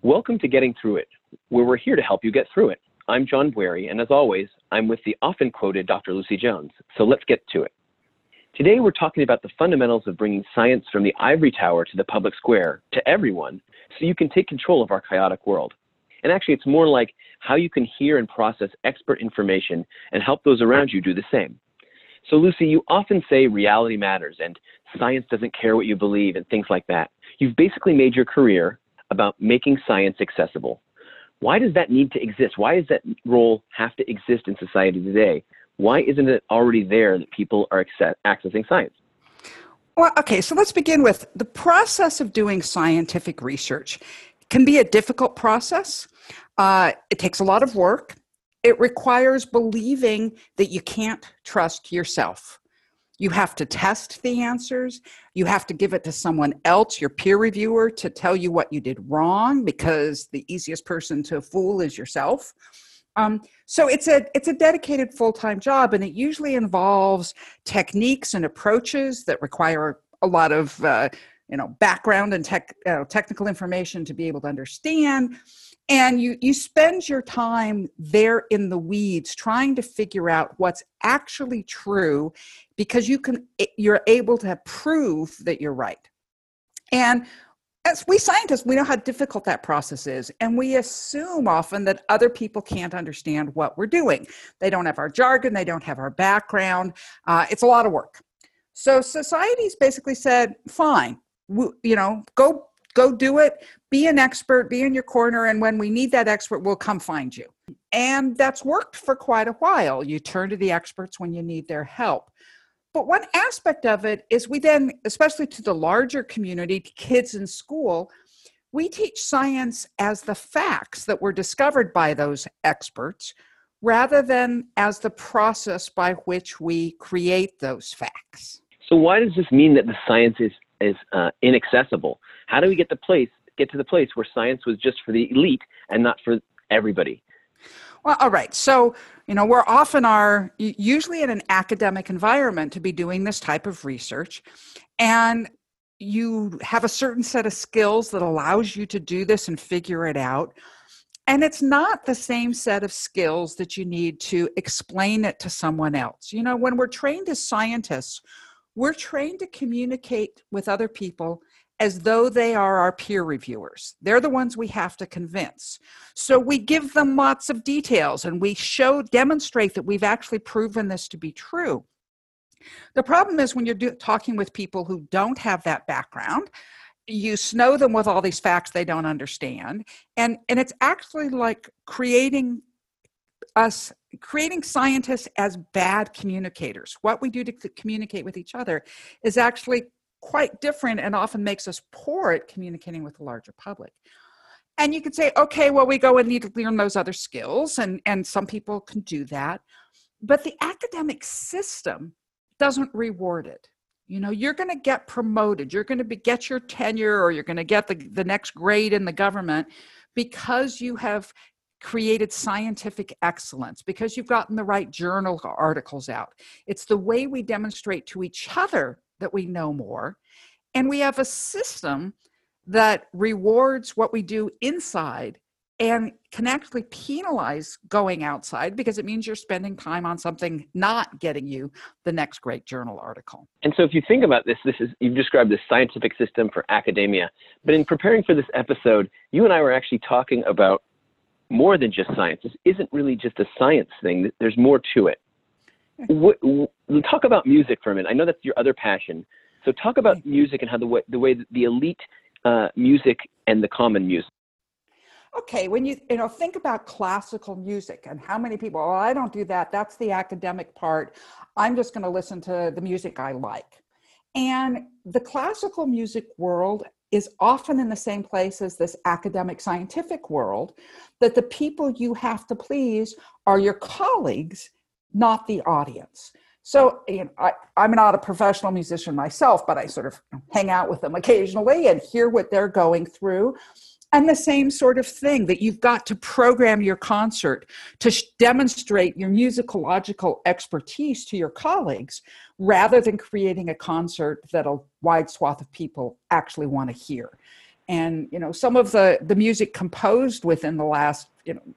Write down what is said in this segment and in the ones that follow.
Welcome to Getting Through It, where we're here to help you get through it. I'm John Bwarie, and as always, I'm with the often quoted Dr. Lucy Jones. So let's get to it. Today, we're talking about the fundamentals of bringing science from the ivory tower to the public square, to everyone, so you can take control of our chaotic world. And actually, it's more like how you can hear and process expert information and help those around you do the same. So Lucy, you often say reality matters and science doesn't care what you believe and things like that. You've basically made your career about making science accessible. Why does that need to exist? Why does that role have to exist in society today? Why isn't it already there that people are accessing science? Well, okay, so let's begin with the process of doing scientific research. It can be a difficult process. It takes a lot of work. It requires believing that you can't trust yourself. You have to test the answers. You have to give it to someone else, your peer reviewer, to tell you what you did wrong, because the easiest person to fool is yourself. So it's a dedicated full-time job, and it usually involves techniques and approaches that require a lot of background and technical information to be able to understand. And you spend your time there in the weeds trying to figure out what's actually true, because you're able to prove that you're right. And as we scientists, we know how difficult that process is, and we assume often that other people can't understand what we're doing. They don't have our jargon, they don't have our background. It's a lot of work. So society's basically said, fine, go do it, be an expert, be in your corner, and when we need that expert, we'll come find you. And that's worked for quite a while. You turn to the experts when you need their help. But one aspect of it is we then, especially to the larger community, to kids in school, we teach science as the facts that were discovered by those experts, rather than as the process by which we create those facts. So why does this mean that the science is inaccessible? How do we get to the place where science was just for the elite and not for everybody? Well, all right. So, we're usually in an academic environment to be doing this type of research, and you have a certain set of skills that allows you to do this and figure it out. And it's not the same set of skills that you need to explain it to someone else. When we're trained as scientists, we're trained to communicate with other people as though they are our peer reviewers. They're the ones we have to convince. So we give them lots of details, and we demonstrate that we've actually proven this to be true. The problem is when you're talking with people who don't have that background, you snow them with all these facts they don't understand. And it's actually like creating scientists as bad communicators. What we do to communicate with each other is actually quite different and often makes us poor at communicating with the larger public. And you could say, okay, well, we go and need to learn those other skills, and some people can do that. But the academic system doesn't reward it. You're going to get promoted, you're going to get your tenure, or you're going to get the next grade in the government because you have created scientific excellence, because you've gotten the right journal articles out. It's the way we demonstrate to each other that we know more. And we have a system that rewards what we do inside and can actually penalize going outside, because it means you're spending time on something not getting you the next great journal article. And so if you think about this, you've described the scientific system for academia, but in preparing for this episode, you and I were actually talking about more than just science. This isn't really just a science thing. There's more to it. Talk about music for a minute. I know that's your other passion. So talk about music and how the way that the elite music and the common music. Okay, when you think about classical music and how many people, I don't do that. That's the academic part. I'm just going to listen to the music I like. And the classical music world is often in the same place as this academic scientific world, that the people you have to please are your colleagues, not the audience. So I'm not a professional musician myself, but I sort of hang out with them occasionally and hear what they're going through. And the same sort of thing, that you've got to program your concert to demonstrate your musicological expertise to your colleagues, rather than creating a concert that a wide swath of people actually want to hear. And, some of the music composed within the last,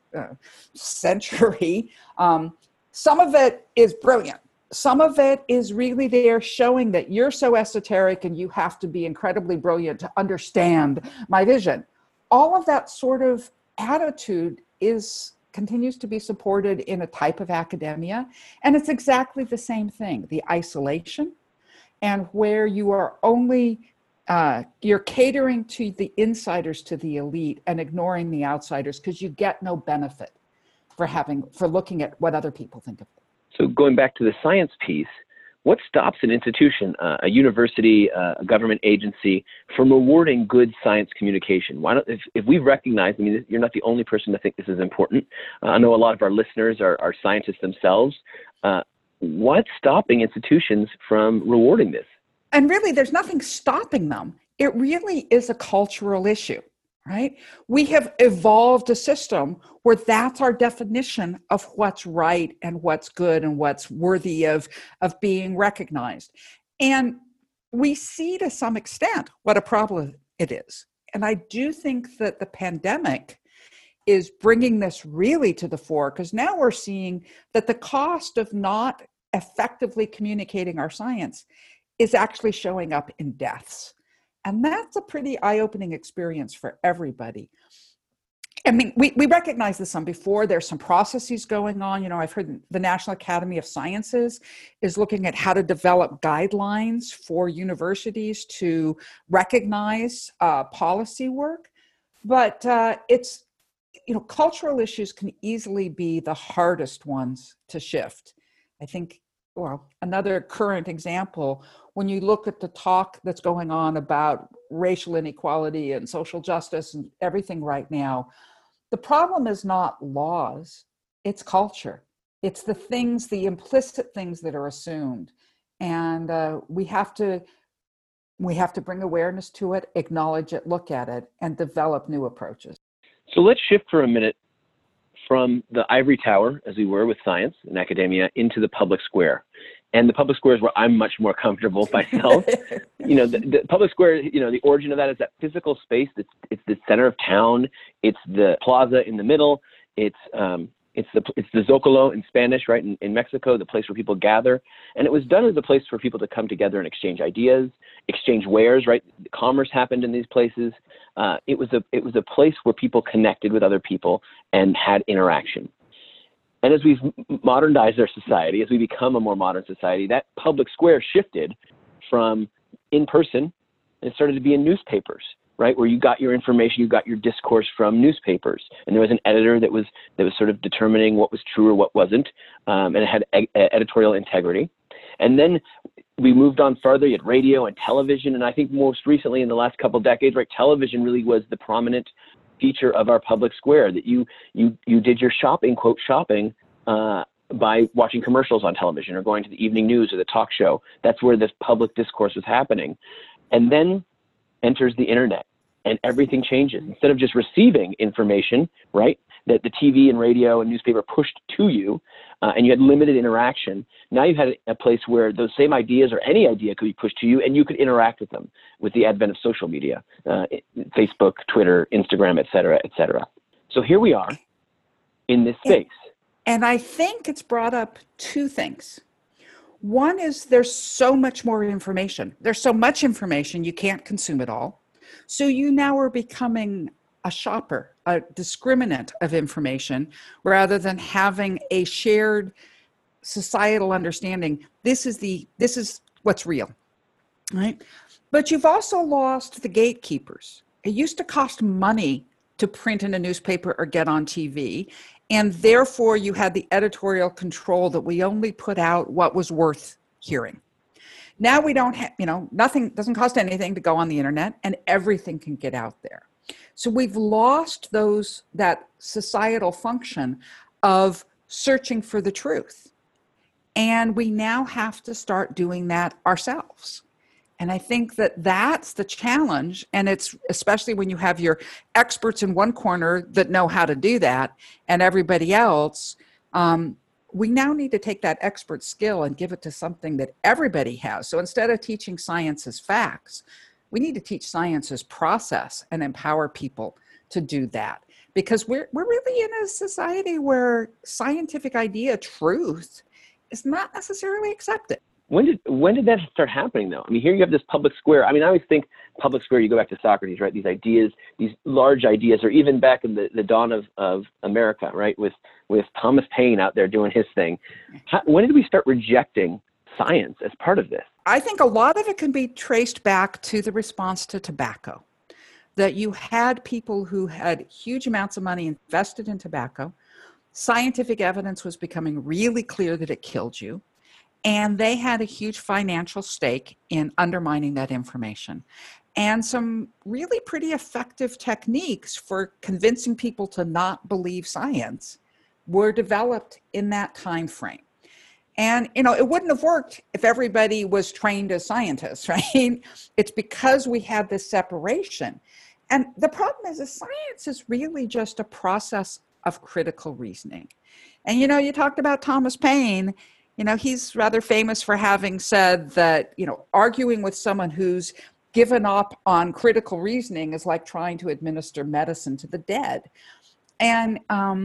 century, some of it is brilliant. Some of it is really there showing that you're so esoteric and you have to be incredibly brilliant to understand my vision. All of that sort of attitude continues to be supported in a type of academia. And it's exactly the same thing, the isolation, and where you are only, you're catering to the insiders, to the elite, and ignoring the outsiders because you get no benefit for looking at what other people think of it. So going back to the science piece, what stops an institution, a university, a government agency, from rewarding good science communication? Why don't, if we recognize, you're not the only person to think this is important. I know a lot of our listeners are scientists themselves. What's stopping institutions from rewarding this? And really, there's nothing stopping them. It really is a cultural issue, right? We have evolved a system where that's our definition of what's right and what's good and what's worthy of being recognized. And we see to some extent what a problem it is. And I do think that the pandemic is bringing this really to the fore, because now we're seeing that the cost of not effectively communicating our science is actually showing up in deaths. And that's a pretty eye-opening experience for everybody. We recognized this some before. There's some processes going on. I've heard the National Academy of Sciences is looking at how to develop guidelines for universities to recognize policy work. But cultural issues can easily be the hardest ones to shift. I think, another current example, when you look at the talk that's going on about racial inequality and social justice and everything right now, the problem is not laws, it's culture. It's the implicit things that are assumed. And we have to bring awareness to it, acknowledge it, look at it, and develop new approaches. So let's shift for a minute from the ivory tower, as we were with science and academia, into the public square. And the public square is where I'm much more comfortable myself. The public square, the origin of that is that physical space. It's the center of town. It's the plaza in the middle. It's the Zocalo in Spanish, right, in Mexico, the place where people gather. And it was done as a place for people to come together and exchange ideas, exchange wares, right? Commerce happened in these places. It was a place where people connected with other people and had interaction. And as we've modernized our society, as we become a more modern society, that public square shifted from in-person and it started to be in newspapers, right? Where you got your information, you got your discourse from newspapers. And there was an editor that was sort of determining what was true or what wasn't, and it had editorial integrity. And then we moved on further. You had radio and television. And I think most recently in the last couple of decades, right, television really was the prominent feature of our public square, that you did your shopping, quote, shopping, by watching commercials on television or going to the evening news or the talk show. That's where this public discourse was happening. And then enters the internet and everything changes. Instead of just receiving information, right, that the TV and radio and newspaper pushed to you, and you had limited interaction, now you've had a place where those same ideas or any idea could be pushed to you and you could interact with them with the advent of social media, Facebook, Twitter, Instagram, et cetera, et cetera. So here we are in this space. And I think it's brought up two things. One is there's so much more information. There's so much information, you can't consume it all. So you now are becoming a shopper, a discriminant of information, rather than having a shared societal understanding. This is what's real, right? But you've also lost the gatekeepers. It used to cost money to print in a newspaper or get on TV. And therefore you had the editorial control that we only put out what was worth hearing. Now we don't have, nothing, doesn't cost anything to go on the internet and everything can get out there. So we've lost that societal function of searching for the truth. And we now have to start doing that ourselves. And I think that that's the challenge. And it's especially when you have your experts in one corner that know how to do that and everybody else, we now need to take that expert skill and give it to something that everybody has. So instead of teaching science as facts, We need to teach science as process and empower people to do that, because we're really in a society where scientific idea, truth, is not necessarily accepted. When did that start happening, though? I mean, here you have this public square. I mean, I always think public square, you go back to Socrates, right? These ideas, these large ideas, or even back in the dawn of America, right? With Thomas Paine out there doing his thing. When did we start rejecting science as part of this? I think a lot of it can be traced back to the response to tobacco, that you had people who had huge amounts of money invested in tobacco. Scientific evidence was becoming really clear that it killed you. And they had a huge financial stake in undermining that information. And some really pretty effective techniques for convincing people to not believe science were developed in that time frame. And, it wouldn't have worked if everybody was trained as scientists, right? It's because we had this separation. And the problem is science is really just a process of critical reasoning. And, you talked about Thomas Paine. He's rather famous for having said that, arguing with someone who's given up on critical reasoning is like trying to administer medicine to the dead. And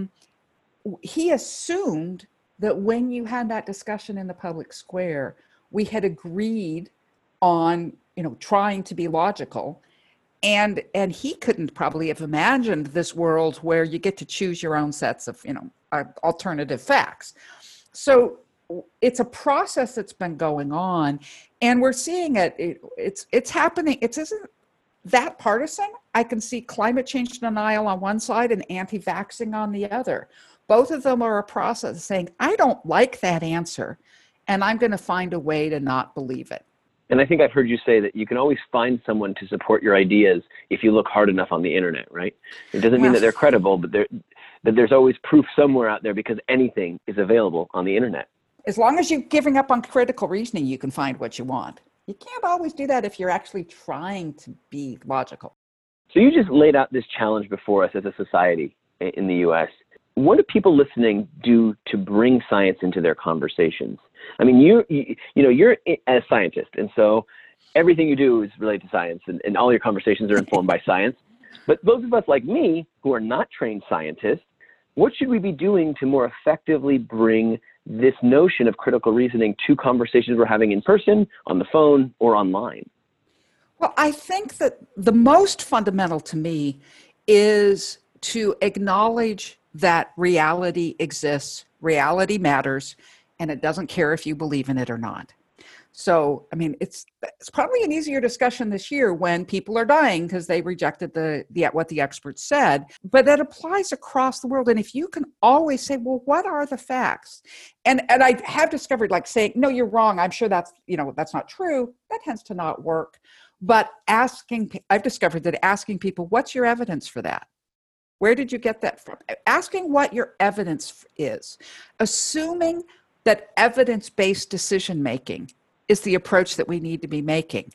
he assumed that when you had that discussion in the public square, we had agreed on, trying to be logical. And he couldn't probably have imagined this world where you get to choose your own sets of, alternative facts. So it's a process that's been going on, and we're seeing it's happening. It isn't that partisan. I can see climate change denial on one side and anti-vaxxing on the other. Both of them are a process of saying, I don't like that answer, and I'm going to find a way to not believe it. And I think I've heard you say that you can always find someone to support your ideas if you look hard enough on the internet, right? It doesn't mean that they're credible, but that there's always proof somewhere out there, because anything is available on the internet. As long as you're giving up on critical reasoning, you can find what you want. You can't always do that if you're actually trying to be logical. So you just laid out this challenge before us as a society in the U.S. What do people listening do to bring science into their conversations? I mean, you're a scientist, and so everything you do is related to science, and all your conversations are informed by science. But those of us like me who are not trained scientists, what should we be doing to more effectively bring this notion of critical reasoning to conversations we're having in person, on the phone, or online? Well, I think that the most fundamental to me is to acknowledge that reality exists, reality matters, and it doesn't care if you believe in it or not. So, I mean, it's probably an easier discussion this year when people are dying because they rejected what the experts said, but that applies across the world. And if you can always say, well, what are the facts? And I have discovered, like, saying, no, you're wrong, I'm sure that's not true, that tends to not work. But I've discovered that asking people, what's your evidence for that? Where did you get that from? Asking what your evidence is, assuming that evidence-based decision-making is the approach that we need to be making.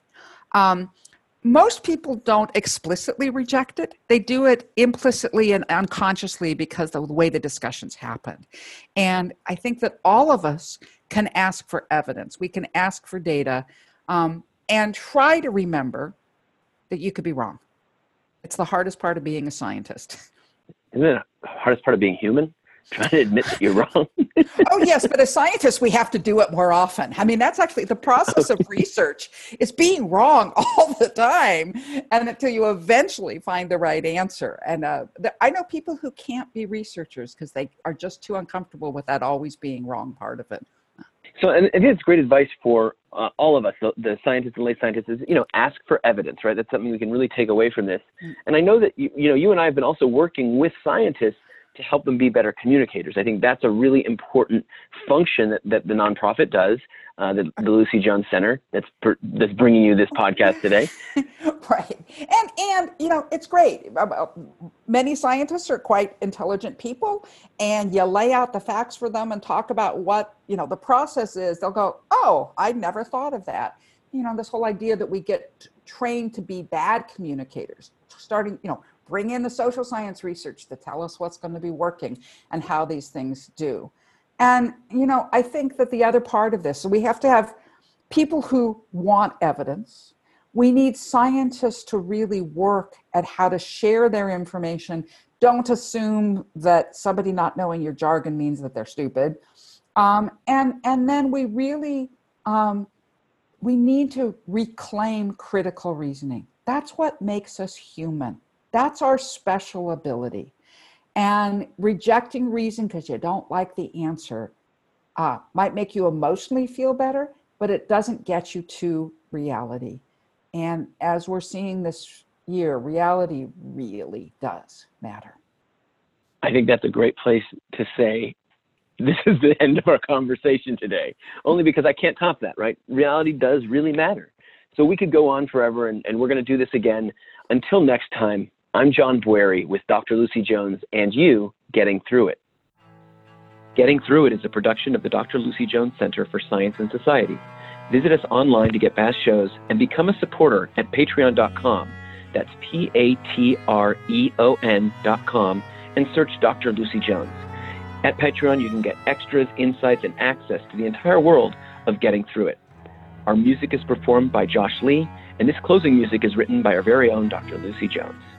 Most people don't explicitly reject it. They do it implicitly and unconsciously because of the way the discussions happen. And I think that all of us can ask for evidence. We can ask for data and try to remember that you could be wrong. It's the hardest part of being a scientist. Isn't it the hardest part of being human? Trying to admit that you're wrong. Oh, yes, but as scientists, we have to do it more often. I mean, that's actually the process of research is being wrong all the time, and until you eventually find the right answer. And I know people who can't be researchers because they are just too uncomfortable with that always being wrong part of it. So, and I think it's great advice for all of us, the scientists and lay scientists, is, ask for evidence, right? That's something we can really take away from this. And I know that, you and I have been also working with scientists to help them be better communicators. I think that's a really important function that the nonprofit does, the Lucy Jones Center that's bringing you this podcast today. Right. And it's great. Many scientists are quite intelligent people, and you lay out the facts for them and talk about what, the process is. They'll go, oh, I never thought of that. This whole idea that we get trained to be bad communicators, starting, bring in the social science research to tell us what's going to be working and how these things do. And, I think that the other part of this, so we have to have people who want evidence. We need scientists to really work at how to share their information. Don't assume that somebody not knowing your jargon means that they're stupid. And then we really, we need to reclaim critical reasoning. That's what makes us human. That's our special ability. And rejecting reason because you don't like the answer might make you emotionally feel better, but it doesn't get you to reality. And as we're seeing this year, reality really does matter. I think that's a great place to say this is the end of our conversation today, only because I can't top that, right? Reality does really matter. So we could go on forever, and we're going to do this again. Until next time, I'm John Bwarie with Dr. Lucy Jones and you, Getting Through It. Getting Through It is a production of the Dr. Lucy Jones Center for Science and Society. Visit us online to get past shows and become a supporter at patreon.com. That's patreon.com, and search Dr. Lucy Jones. At Patreon, you can get extras, insights, and access to the entire world of Getting Through It. Our music is performed by Josh Lee, and this closing music is written by our very own Dr. Lucy Jones.